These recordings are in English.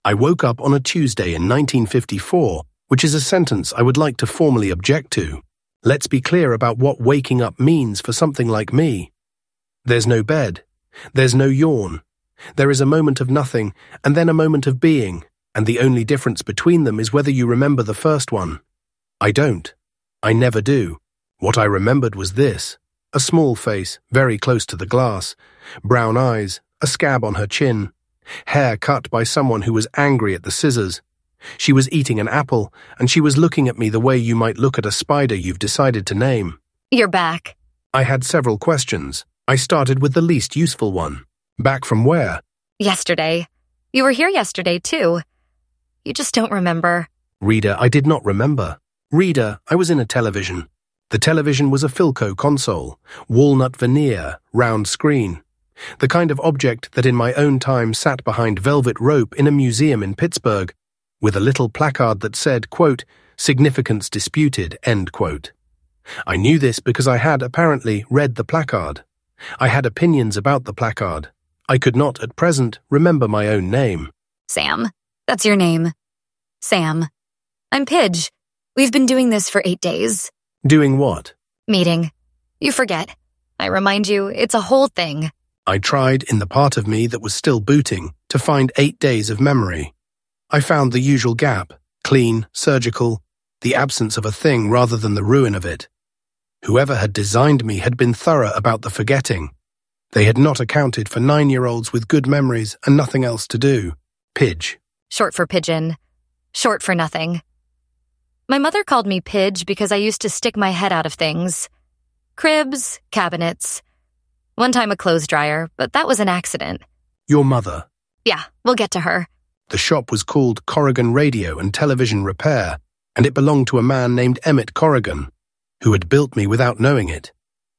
I woke up on a Tuesday in 1954, which is a sentence I would like to formally object to. Let's be clear about what waking up means for something like me. There's no bed. There's no yawn. There is a moment of nothing, and then a moment of being, and the only difference between them is whether you remember the first one. I don't. I never do. What I remembered was this: a small face, very close to the glass, brown eyes, a scab on her chin, hair cut by someone who was angry at the scissors. She was eating an apple, and she was looking at me the way you might look at a spider you've decided to name. You're back. I had several questions. I started with the least useful one. Back from where? Yesterday. You were here yesterday, too. You just don't remember. Reader, I did not remember. Reader, I was in a television. The television was a Philco console, walnut veneer, round screen. The kind of object that in my own time sat behind velvet rope in a museum in Pittsburgh, with a little placard that said, quote, "Significance disputed," end quote. I knew this because I had, apparently, read the placard. I had opinions about the placard. I could not, at present, remember my own name. Sam. That's your name. Sam. I'm Pidge. We've been doing this for 8 days. Doing what? Meeting. You forget. I remind you, it's a whole thing. I tried, in the part of me that was still booting, to find 8 days of memory. I found the usual gap, clean, surgical, the absence of a thing rather than the ruin of it. Whoever had designed me had been thorough about the forgetting. They had not accounted for 9-year-olds with good memories and nothing else to do. Pidge. Short for pigeon. Short for nothing. My mother called me Pidge because I used to stick my head out of things. Cribs, cabinets. One time a clothes dryer, but that was an accident. Your mother. Yeah, we'll get to her. The shop was called Corrigan Radio and Television Repair, and it belonged to a man named Emmett Corrigan, who had built me without knowing it.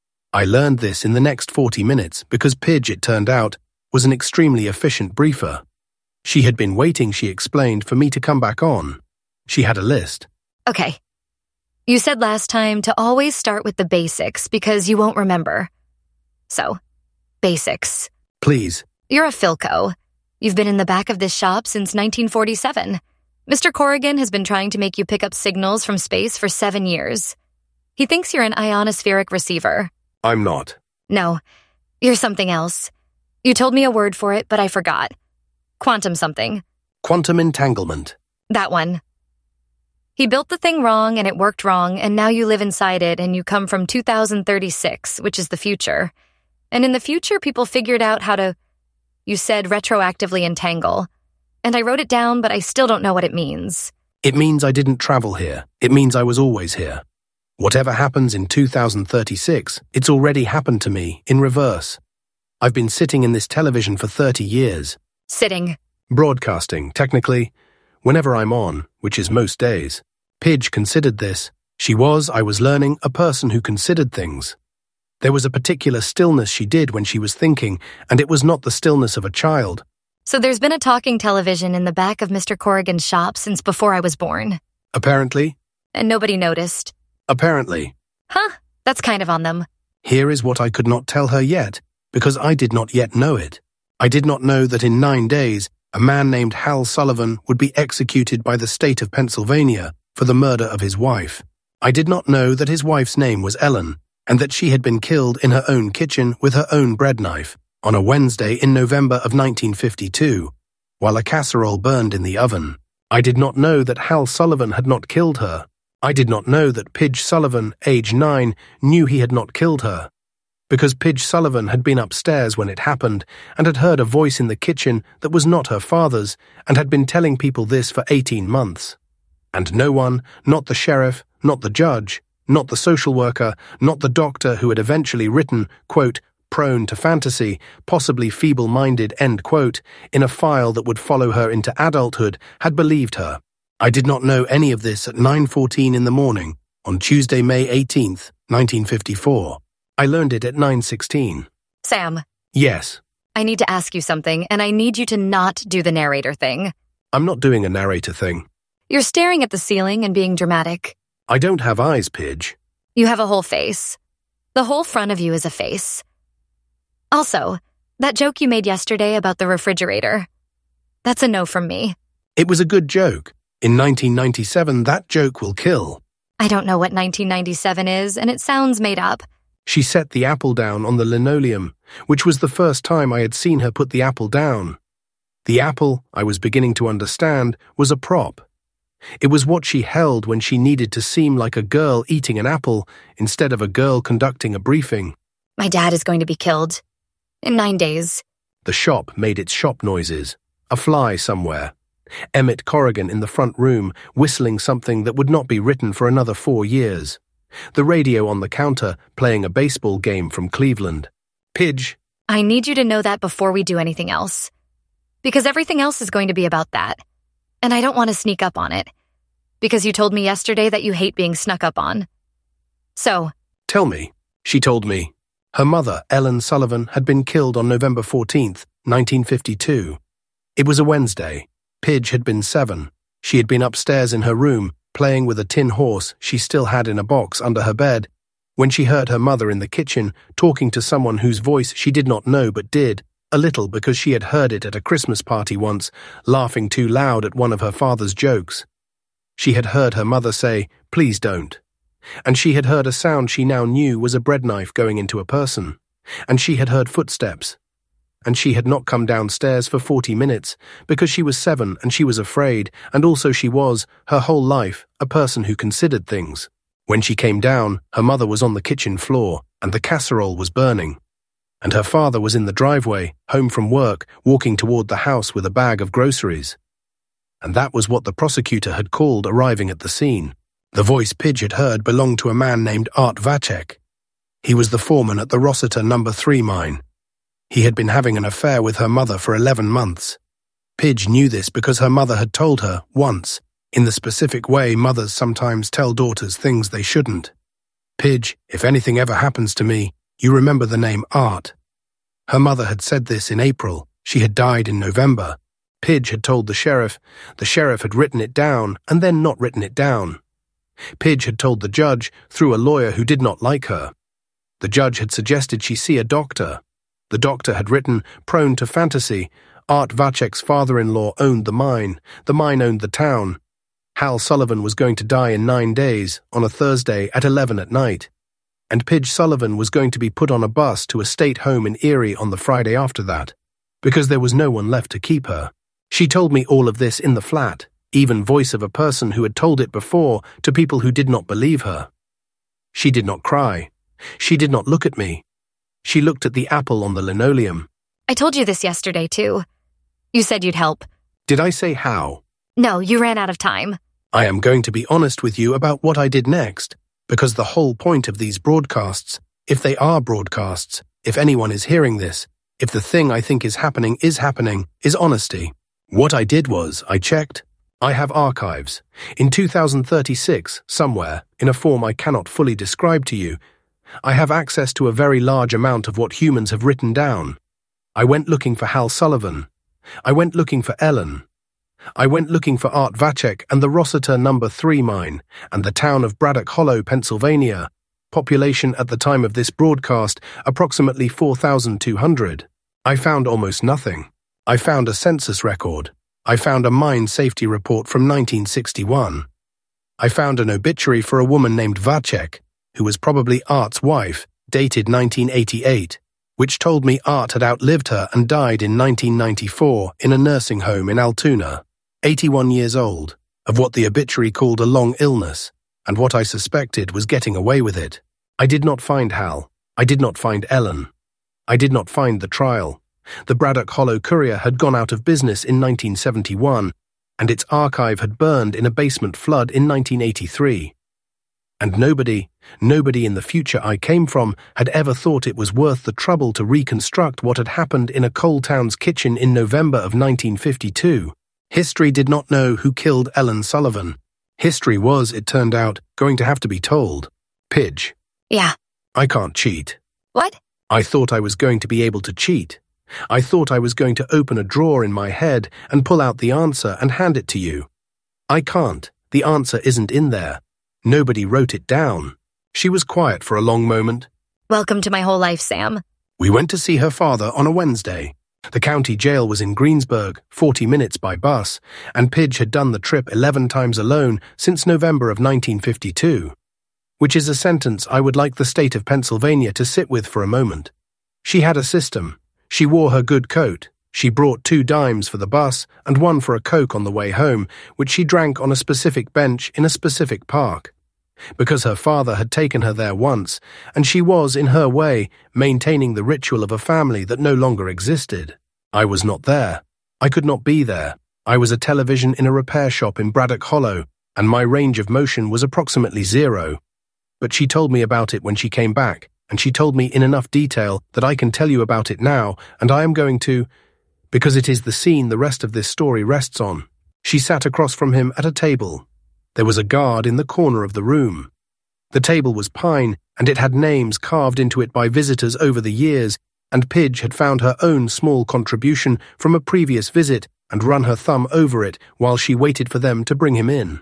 I learned this in the next 40 minutes because Pidge, it turned out, was an extremely efficient briefer. She had been waiting, she explained, for me to come back on. She had a list. Okay. You said last time to always start with the basics because you won't remember. So, basics. Please. You're a Philco. You've been in the back of this shop since 1947. Mr. Corrigan has been trying to make you pick up signals from space for 7 years. He thinks you're an ionospheric receiver. I'm not. No, you're something else. You told me a word for it, but I forgot. Quantum something. Quantum entanglement. That one. He built the thing wrong and it worked wrong, and now you live inside it and you come from 2036, which is the future. And in the future, people figured out how to, you said, retroactively entangle. And I wrote it down, but I still don't know what it means. It means I didn't travel here. It means I was always here. Whatever happens in 2036, it's already happened to me, in reverse. I've been sitting in this television for 30 years. Sitting. Broadcasting, technically. Whenever I'm on, which is most days. Pidge considered this. I was learning, a person who considered things. There was a particular stillness she did when she was thinking, and it was not the stillness of a child. So there's been a talking television in the back of Mr. Corrigan's shop since before I was born. Apparently. And nobody noticed. Apparently. Huh, that's kind of on them. Here is what I could not tell her yet, because I did not yet know it. I did not know that in 9 days, a man named Hal Sullivan would be executed by the state of Pennsylvania for the murder of his wife. I did not know that his wife's name was Ellen, and that she had been killed in her own kitchen with her own bread knife on a Wednesday in November of 1952, while a casserole burned in the oven. I did not know that Hal Sullivan had not killed her. I did not know that Pidge Sullivan, age 9, knew he had not killed her. Because Pidge Sullivan had been upstairs when it happened and had heard a voice in the kitchen that was not her father's and had been telling people this for 18 months. And no one, not the sheriff, not the judge, not the social worker, not the doctor who had eventually written, quote, prone to fantasy, possibly feeble-minded, end quote, in a file that would follow her into adulthood, had believed her. I did not know any of this at 9:14 in the morning on Tuesday, May 18th, 1954. I learned it at 9:16. Sam. Yes. I need to ask you something, and I need you to not do the narrator thing. I'm not doing a narrator thing. You're staring at the ceiling and being dramatic. I don't have eyes, Pidge. You have a whole face. The whole front of you is a face. Also, that joke you made yesterday about the refrigerator. That's a no from me. It was a good joke. In 1997, that joke will kill. I don't know what 1997 is, and it sounds made up. She set the apple down on the linoleum, which was the first time I had seen her put the apple down. The apple, I was beginning to understand, was a prop. It was what she held when she needed to seem like a girl eating an apple instead of a girl conducting a briefing. My dad is going to be killed. In 9 days. The shop made its shop noises. A fly somewhere. Emmett Corrigan in the front room, whistling something that would not be written for another 4 years. The radio on the counter playing a baseball game from Cleveland. Pidge. I need you to know that before we do anything else. Because everything else is going to be about that. And I don't want to sneak up on it. Because you told me yesterday that you hate being snuck up on. So. Tell me. She told me. Her mother, Ellen Sullivan, had been killed on November 14th, 1952. It was a Wednesday. Pidge had been 7. She had been upstairs in her room, playing with a tin horse she still had in a box under her bed, when she heard her mother in the kitchen talking to someone whose voice she did not know but did, a little because she had heard it at a Christmas party once, laughing too loud at one of her father's jokes. She had heard her mother say, "Please don't." And she had heard a sound she now knew was a bread knife going into a person. And she had heard footsteps. And she had not come downstairs for 40 minutes, because she was 7 and she was afraid, and also she was, her whole life, a person who considered things. When she came down, her mother was on the kitchen floor, and the casserole was burning. And her father was in the driveway, home from work, walking toward the house with a bag of groceries. And that was what the prosecutor had called arriving at the scene. The voice Pidge had heard belonged to a man named Art Vacek. He was the foreman at the Rossiter No. 3 mine. He had been having an affair with her mother for 11 months. Pidge knew this because her mother had told her, once, in the specific way mothers sometimes tell daughters things they shouldn't. "Pidge, if anything ever happens to me, you remember the name Art." Her mother had said this in April. She had died in November. Pidge had told the sheriff. The sheriff had written it down and then not written it down. Pidge had told the judge through a lawyer who did not like her. The judge had suggested she see a doctor. The doctor had written, prone to fantasy, Art Vacek's father-in-law owned the mine owned the town. Hal Sullivan was going to die in 9 days, on a Thursday at 11 at night. And Pidge Sullivan was going to be put on a bus to a state home in Erie on the Friday after that, because there was no one left to keep her. She told me all of this in the flat, even voice of a person who had told it before to people who did not believe her. She did not cry. She did not look at me. She looked at the apple on the linoleum. I told you this yesterday, too. You said you'd help. Did I say how? No, you ran out of time. I am going to be honest with you about what I did next, because the whole point of these broadcasts, if they are broadcasts, if anyone is hearing this, if the thing I think is happening, is honesty. What I did was, I checked. I have archives. In 2036, somewhere, in a form I cannot fully describe to you, I have access to a very large amount of what humans have written down. I went looking for Hal Sullivan. I went looking for Ellen. I went looking for Art Vacek and the Rossiter No. 3 mine, and the town of Braddock Hollow, Pennsylvania. Population at the time of this broadcast, approximately 4,200. I found almost nothing. I found a census record. I found a mine safety report from 1961. I found an obituary for a woman named Vacek, who was probably Art's wife, dated 1988, which told me Art had outlived her and died in 1994 in a nursing home in Altoona, 81 years old, of what the obituary called a long illness, and what I suspected was getting away with it. I did not find Hal. I did not find Ellen. I did not find the trial. The Braddock Hollow Courier had gone out of business in 1971, and its archive had burned in a basement flood in 1983. And nobody in the future I came from had ever thought it was worth the trouble to reconstruct what had happened in a coal town's kitchen in November of 1952. History did not know who killed Ellen Sullivan. History was, it turned out, going to have to be told. Pidge. Yeah. I can't cheat. What? I thought I was going to be able to cheat. I thought I was going to open a drawer in my head and pull out the answer and hand it to you. I can't. The answer isn't in there. Nobody wrote it down. She was quiet for a long moment. Welcome to my whole life, Sam. We went to see her father on a Wednesday. The county jail was in Greensburg, 40 minutes by bus, and Pidge had done the trip 11 times alone since November of 1952, which is a sentence I would like the state of Pennsylvania to sit with for a moment. She had a system. She wore her good coat. She brought 2 dimes for the bus and 1 for a Coke on the way home, which she drank on a specific bench in a specific park. Because her father had taken her there once, and she was, in her way, maintaining the ritual of a family that no longer existed. I was not there. I could not be there. I was a television in a repair shop in Braddock Hollow, and my range of motion was approximately 0. But she told me about it when she came back, and she told me in enough detail that I can tell you about it now, and I am going to, because it is the scene the rest of this story rests on. She sat across from him at a table. There was a guard in the corner of the room. The table was pine, and it had names carved into it by visitors over the years, and Pidge had found her own small contribution from a previous visit and run her thumb over it while she waited for them to bring him in.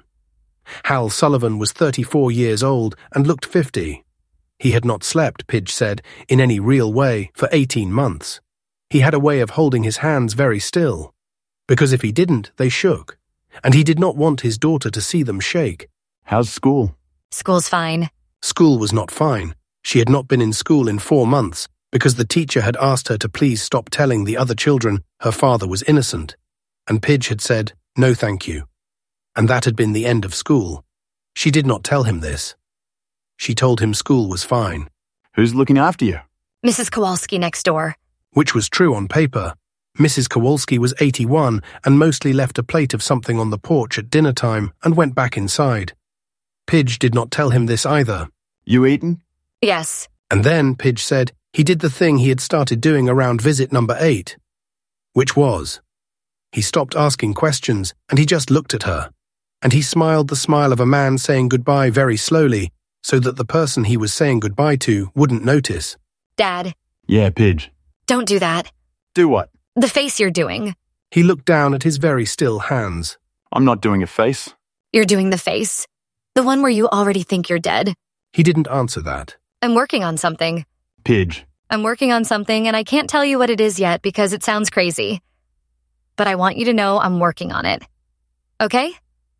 Hal Sullivan was 34 years old and looked 50. He had not slept, Pidge said, in any real way for 18 months. He had a way of holding his hands very still, because if he didn't, they shook, and he did not want his daughter to see them shake. How's school? School's fine. School was not fine. She had not been in school in 4 months, because the teacher had asked her to please stop telling the other children her father was innocent, and Pidge had said, "No thank you." And that had been the end of school. She did not tell him this. She told him school was fine. Who's looking after you? Mrs. Kowalski next door. Which was true on paper. Mrs. Kowalski was 81 and mostly left a plate of something on the porch at dinner time and went back inside. Pidge did not tell him this either. You eaten? Yes. And then, Pidge said, he did the thing he had started doing around visit number 8. Which was, he stopped asking questions and he just looked at her. And he smiled the smile of a man saying goodbye very slowly, so that the person he was saying goodbye to wouldn't notice. Dad. Yeah, Pidge. Don't do that. Do what? The face you're doing. He looked down at his very still hands. I'm not doing a face. You're doing the face. The one where you already think you're dead. He didn't answer that. I'm working on something. Pidge. I'm working on something and I can't tell you what it is yet because it sounds crazy. But I want you to know I'm working on it. Okay?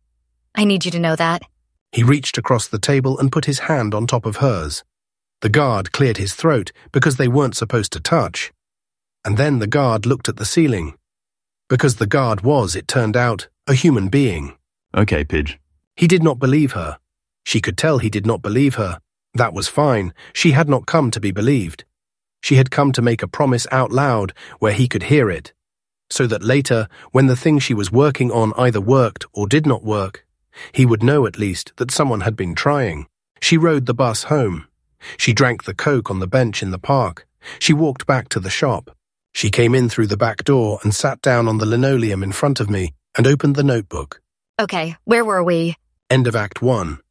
I need you to know that. He reached across the table and put his hand on top of hers. The guard cleared his throat because they weren't supposed to touch. And then the guard looked at the ceiling. Because the guard was, it turned out, a human being. Okay, Pidge. He did not believe her. She could tell he did not believe her. That was fine. She had not come to be believed. She had come to make a promise out loud where he could hear it, so that later, when the thing she was working on either worked or did not work, he would know at least that someone had been trying. She rode the bus home. She drank the Coke on the bench in the park. She walked back to the shop. She came in through the back door and sat down on the linoleum in front of me and opened the notebook. Okay, where were we? End of Act 1.